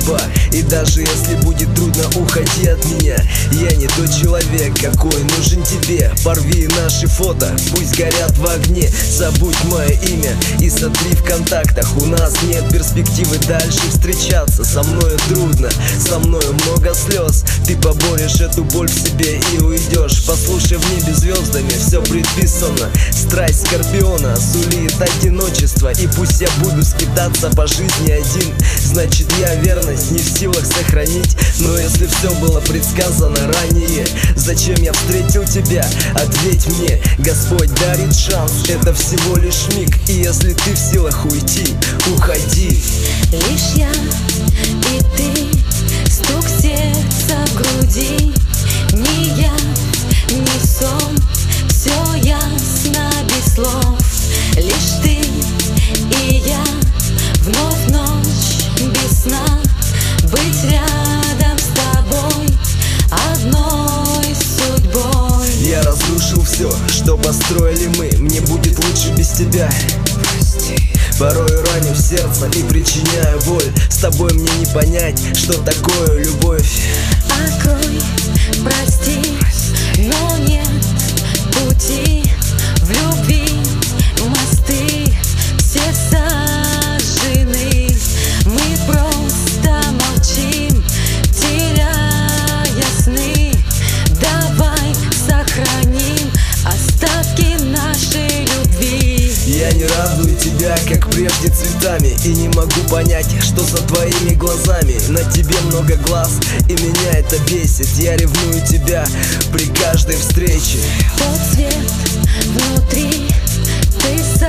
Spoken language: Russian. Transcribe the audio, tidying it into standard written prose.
судьба. И даже если будет трудно, уходи от меня. Я не тот человек, какой нужен тебе. Порви наши фото, пусть горят в огне. Забудь мое имя и сотри в контактах. У нас нет перспективы дальше встречаться. Со мною трудно, со мною много слез. Ты поборешь эту боль в себе и уйдешь. Послушай, в небе звездами все предписано. Страсть скорпиона сулит одиночество. И пусть я буду скитаться по жизни один, значит я верность не в силах сохранить. Но если все было предсказано ранее, зачем я встретил тебя? Ответь мне, Господь дарит шанс. Это всего лишь миг, и если ты в силах уйти, уходи. Лишь я и ты, стук сердца в груди. Не я, не сон, все ясно без слов. Лишь ты и я, вновь ночь без сна. Быть рядом с тобой одной судьбой. Я разрушил все, что построили мы. Мне будет лучше без тебя. Порою раню в сердце и причиняю боль. С тобой мне не понять, что такое любовь. Открой, прости, но нет пути в любви. Мосты все сожжены. Мы просто молчим, теряя сны. Давай сохраним остатки нашей любви. Я не радую тебя, как прежде, цветами. И не могу понять, что за твоими глазами. На тебе много глаз, и меня это бесит. Я ревную тебя при каждой встрече. Тот свет внутри, ты